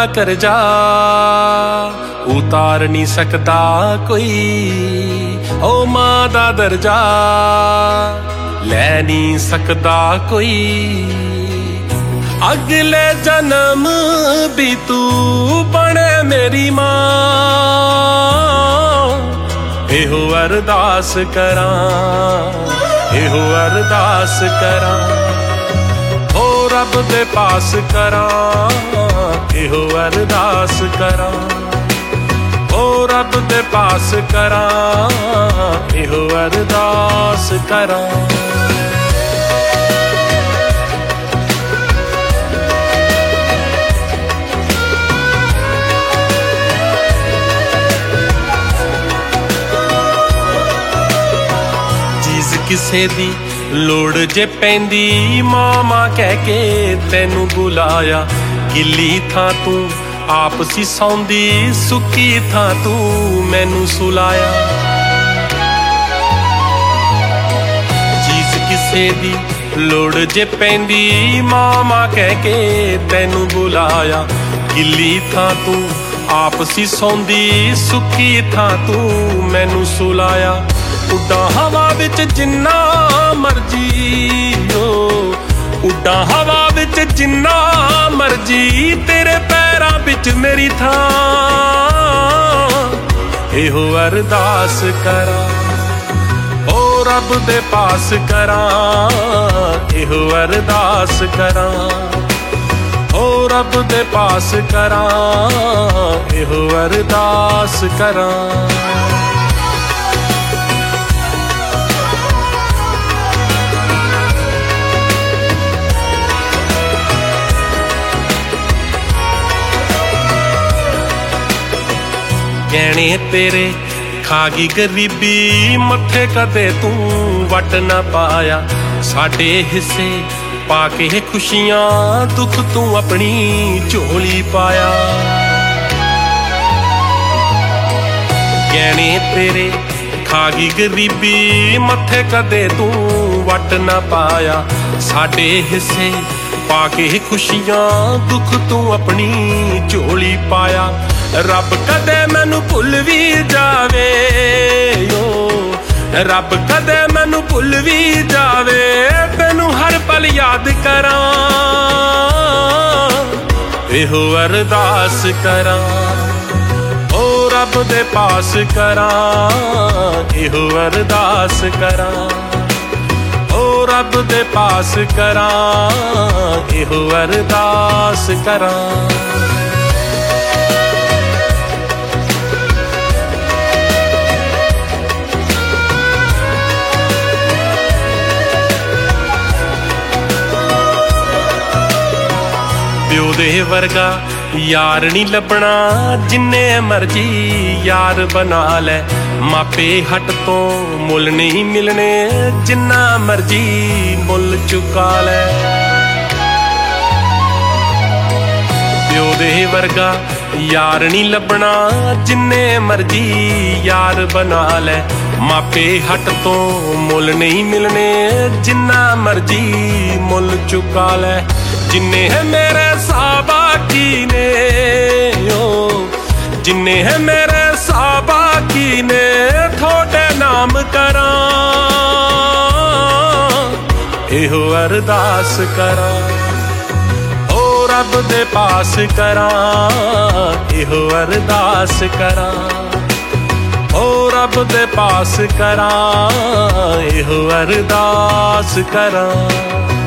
करजा उतार नहीं सकता कोई, ओ मां दा दर्जा लै नहीं सकता कोई। अगले जन्म भी तू बने मेरी मां, एहो अरदास करां, एहो अरदास करां, ओ रब दे पास करां, एहो अरदास करां, ओ रब दे पास करां, एहो अरदास करां। किसे दी लोड़ जे पैंदी मामा कह के तैनू बुलाया, गिली थां तू आप सी सौंदी, सुकी थां तू मैनू सुलाया। चीज किसे दी लोड़ जे पैंदी मामा कह के तैनू बुलाया, गिली थां तू आप सी सौंदी, सुकी थां तू मैनू सुलाया। उड्डा हवा विच जिन्ना मर्जी हो, उड्डा हवा विच जिन्ना मर्जी, तेरे पैरां विच मेरी थां, एहो अरदास करां, ओ रब दे पास करां, एहो अरदास करां, ओ रब दे पास करां, एहो अरदास करां। गहने तेरे खागी गरीबी, मत्थे कदे तू वट ना पाया, साडे हिस्से पाके खुशियां दुख तू अपनी झोली पाया। गहने तेरे खागी गरीबी, मत्थे कदे तू वट ना पाया, साडे हिस्से पाके खुशियां दुख तू अपनी झोली पाया। रब कदे मैनू भुल भी जावे, ओ रब कदे मैनू भुल भी जावे, तैनू हर पल याद करां, एहो अरदास करां, ओ रब दे पास करां, एहो अरदास करां, ओ रब दे पास करां, एहो अरदास करां। प्यो दे वर्गा यार नी लभना, जिन्ने मर्जी यार बना लै, मापे हट तो मुल नहीं मिलने, जिन्ना मर्जी मुल चुका लै। प्यो दे वर्गा यार नी लभना, जिन्ने मर्जी यार बना लै, मापे हट तो मुल नहीं मिलने, जिन्ना मर्जी मुल चुका लै। जिन्ने है मेरे साहबा की ने, ओ जिन्ने है मेरे साहबा की ने, थोड़े नाम करां, एहो अरदास करां, ओ रब दे पास करां, एहो अरदास करां, ओ रब दे पास करां, एहो अरदास करां।